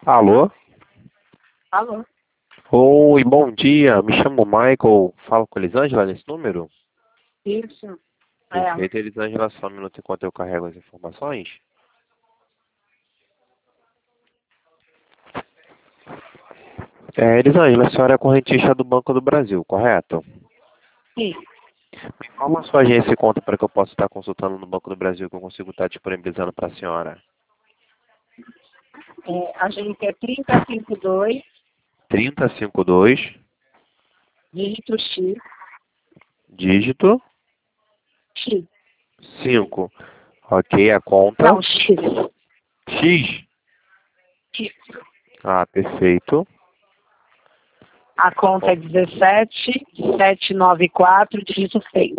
Alô? Alô? Oi, bom dia. Me chamo Michael. Falo com a Elisângela nesse número? Isso. É. Perfeito, Elisângela. Só um minuto enquanto eu carrego as informações. Elisângela, a senhora é correntista do Banco do Brasil, correto? Sim. Me informa a sua agência e conta para que eu possa estar consultando no Banco do Brasil que eu consigo estar disponibilizando para a senhora. A gente é 3052, 3052, dígito X, dígito X. 5. Ok, a conta Não, X. X. X. Ah, perfeito. A conta é 17794, dígito 6.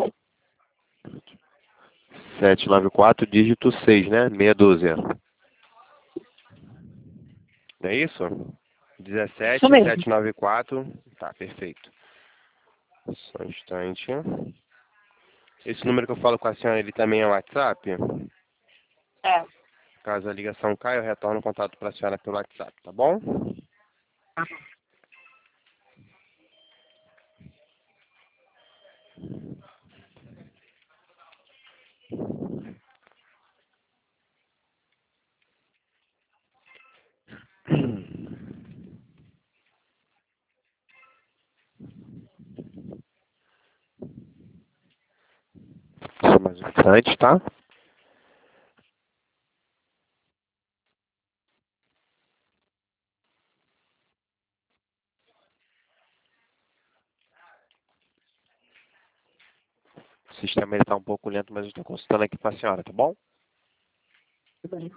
794, dígito 6, né? Meia dúzia. Não é isso? Isso mesmo. 17794. Tá, perfeito. Só um instante. Esse número que eu falo com a senhora, ele também é WhatsApp? É. Caso a ligação caia, eu retorno o contato para a senhora pelo WhatsApp, tá bom? Só mais um instante, tá? O sistema está um pouco lento, mas eu estou consultando aqui para a senhora, tá bom? Tudo bem.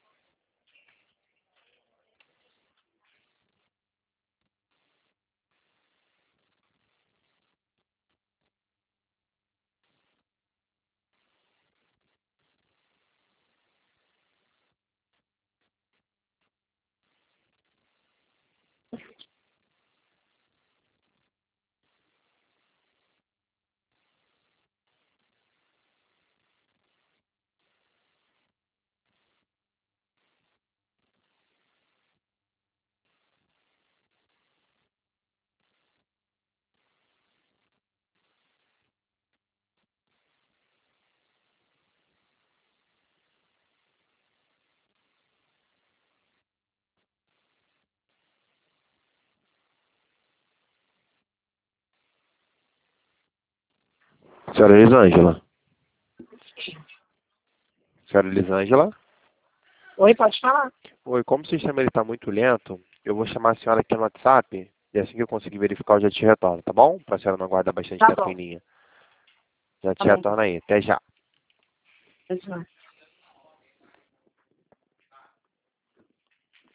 Senhora Elisângela? Senhora Elisângela? Oi, pode falar? Oi, como o sistema está muito lento, eu vou chamar a senhora aqui no WhatsApp e assim que eu conseguir verificar, eu já te retorno, tá bom? Para a senhora não aguardar bastante Tá tempo em bom. linha. Já Tá te bom. retorno aí. Até já. Tá bom.